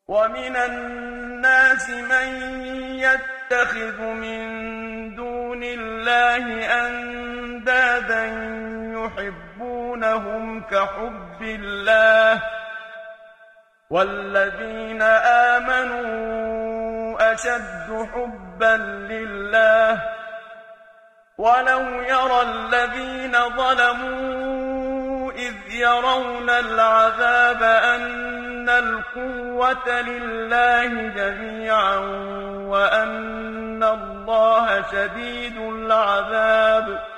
ومن الناس من يتخذ من دون الله أندادا يحبونهم كحب الله والذين آمنوا أشد حبا لله ولو يرى الذين ظلموا إذ يرون العذاب أن القوة لله جميعا وأن الله شديد العذاب